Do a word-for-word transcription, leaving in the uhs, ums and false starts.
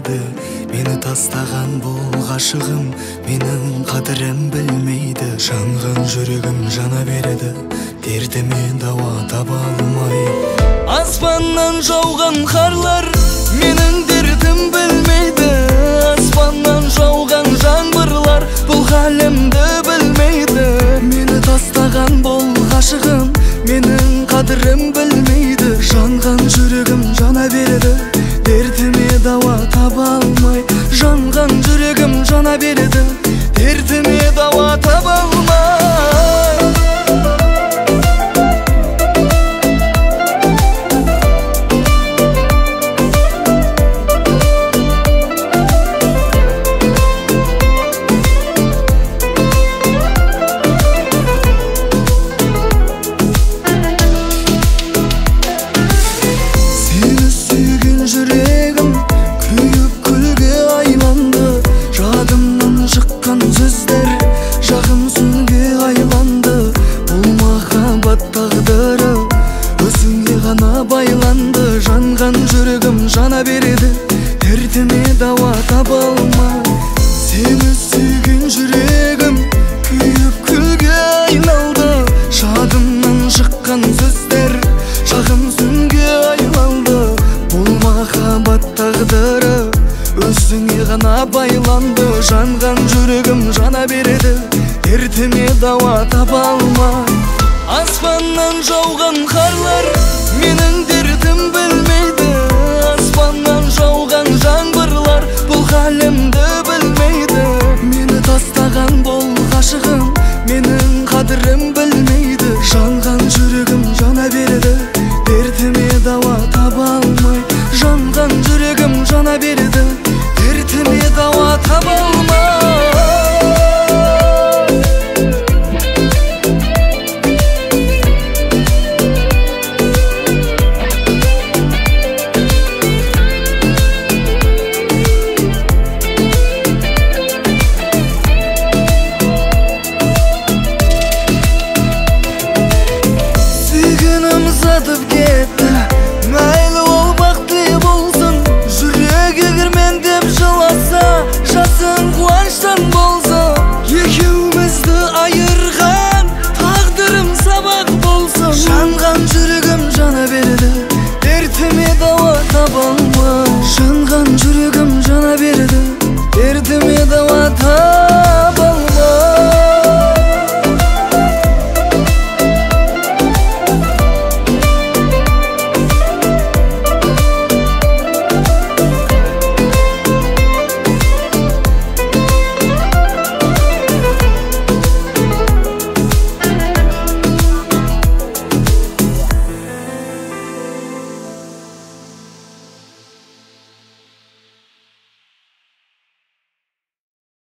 береді. Мені тастаған бұл ғашығым менің қадірім білмейді. Жанған жүрегім жана береді, дертіме дауа таба алмай. Аспаннан жауған қарлар менің дертім білмейді. Аспаннан жауған жаңбырлар бұл халімді білмейді. Мені тастаған бұл ғашығым менің қадірім білмейді. Жанған жүрегім жана береді, дертіме дауа таба алмай. Жанған жүрегім жана береді, дертіме дауа таба алмай. Байланды, жанған жүрегім жана береді, дертіме дауа таба алмай. Сені сүйген жүрегім күйіп күлге айналды. Жадымнан шыққан сөздер шағым сүнге айланды. Бұл махаббат тағдыры өзіңе ғана байланды. Жанған жүрегім жана береді, дертіме дауа таба алмай. Аспаннан жауған қарлар менің дертім білмейді. Аспаннан жауған жаңбырлар бұл халімді білмейді. Мені тастаған бұл ғашығым менің қадірім білмейді. Жанған жүрегім жана береді, дертіме дауа таба алмай. Жанған жүрегім жана береді, дертіме дауа таба алмай. Ұзатып кетті, мәйлі ол бақытты болсын. Жүрегі кірмен деп жыласа, жасын қуаныштан бол.